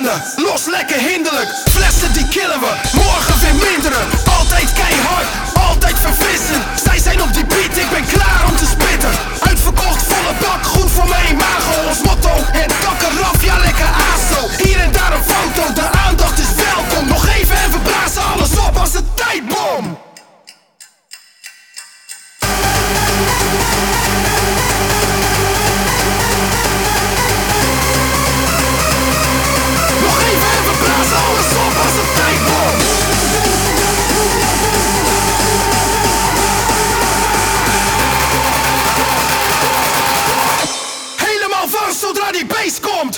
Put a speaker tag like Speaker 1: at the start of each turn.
Speaker 1: zenden, los lekker hinderlijk. Flessen die killen we, morgen weer minderen. Altijd keihard, altijd verfrissend. Zij zijn op die beat, ik ben klaar om te spitten. Uitverkocht, volle bak, goed voor mijn imago. Ons motto, het dak eraf, ja lekker aso. Hier en daar een foto, de aandacht is welkom. Nog even en we blazen alles op als een tijdbom. Nog even en we blazen alles op als een tijdbom. Helemaal vast zodra die bass komt.